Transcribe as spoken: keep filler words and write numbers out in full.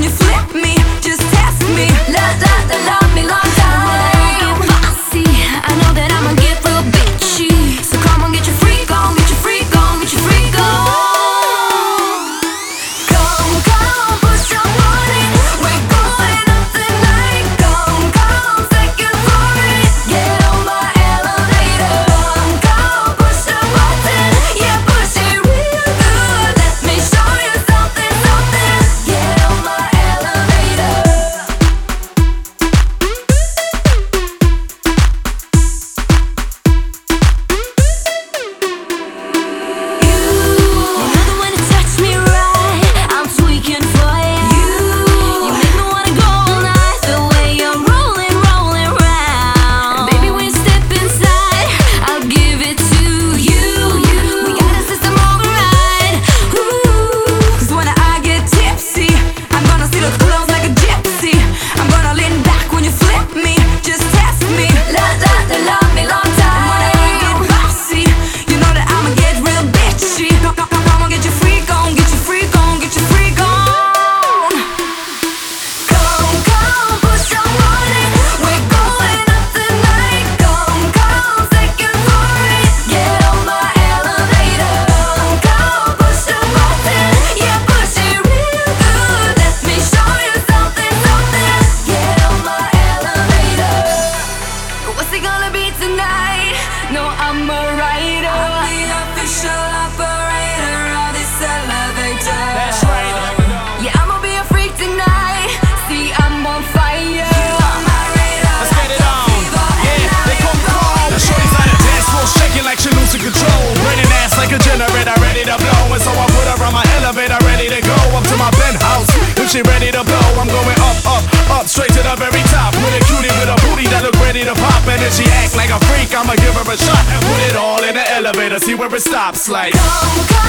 when you flip me. Just test me. Love, love, love, love me long time. Bossy, I know that I'ma get real bitchy. So come on, get your freak on, get your freak on, get your freak on. Come, come, push your body. We're going up tonight. Come, come, take it for it. Get on my elevator. Come, come, push the button. Yeah, push it real good. Let me show you something, something. Get on my elevator. You, you know the way to touch me right. I'm tweaking for you. You make me wanna go all night. The way you're rolling, rolling round. Baby, when you step inside, I'll give it to you. We got a system override. Ooh, 'cause when I get tipsy, I'm gonna see the clothes like a gypsy. I'm gonna lean back when you flip me. Just test me. Love, love, love, love me long time. When I get bossy, you know that I'ma get real bitchy. Come, come, come, come on, get your freak on, get your freak on, get your freak on. Come, come, push your body. We're going up tonight. Come, come, take it for it. Get on my elevator. Come, come, push the button. Yeah, push it real good. Let me show you something, something. Get on my elevator. What's it gonna be tonight? No, I'm a rider. I'm the official operator of this elevator. That's right. Yeah, I'ma be a freak tonight. See, I'm on fire. On my radar. Let's get it on. Yeah, they come call. Now shorty's on the dance floor, shaking like she losing control. Burning ass like a generator, ready to blow. And so I put her on my elevator, ready to go up to my penthouse. If she ready to blow, I'm going up, up, up, straight to the very top. With a cutie with a booty that look ready to pop. And if she acts like a freak, I'ma give her a shot. Put it all in the elevator, see where it stops. Like Come, come.